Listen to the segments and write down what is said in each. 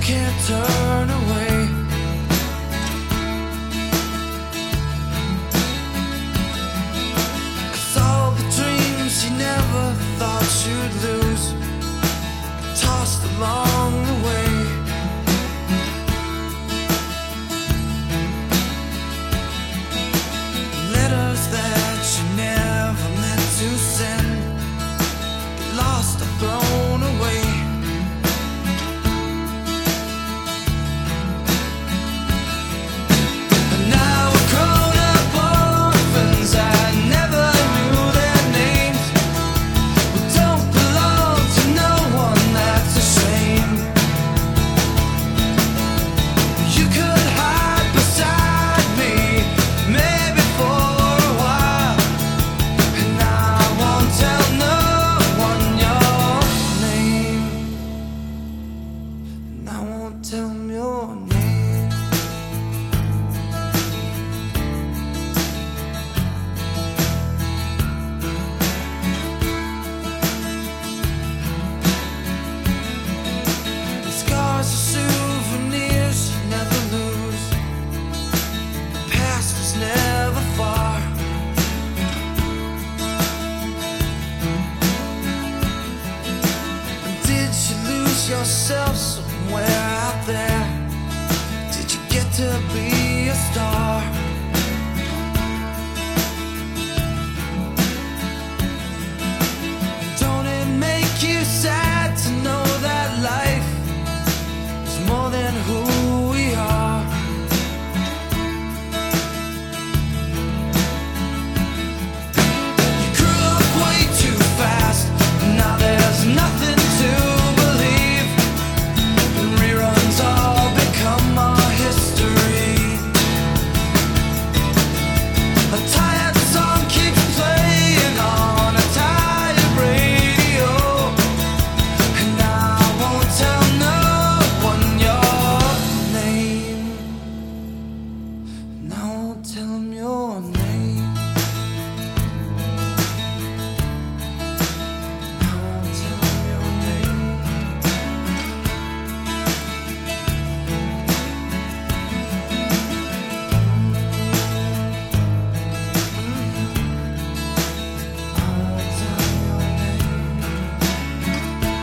can't turn away. 'Cause all the dreams you never thought you'd lose, tossed along the way. Letters that you never meant to send, lost or thrown away. And now we're grown-up orphans that never knew their names. We don't belong to no one, that's a shame. You could hide beside me, maybe for a while, and I won't tell no one your name. And I won't tell them your name. The scars are souvenirs you never lose. The past is never far. Did you lose yourself somewhere out there? Did you get to be a star? Don't it make you sad to know that life is more than who we are? You grew up way too fast, now there's nothing to believe. The reruns all become our history. A tired song keeps playing on a tired radio, and I won't tell no one your name. And I won't tell them your name. I won't tell them your name. I won't tell them your name.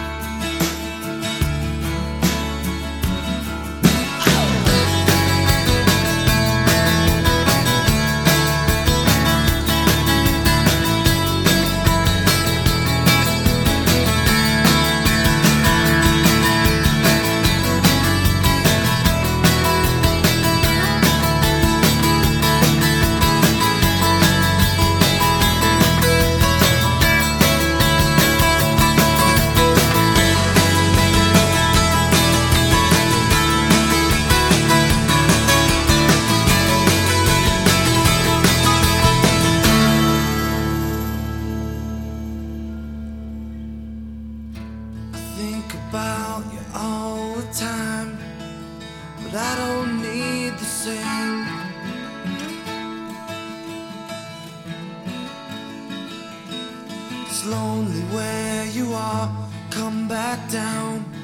Think about you all the time, but I don't need the same. It's lonely where you are, come back down.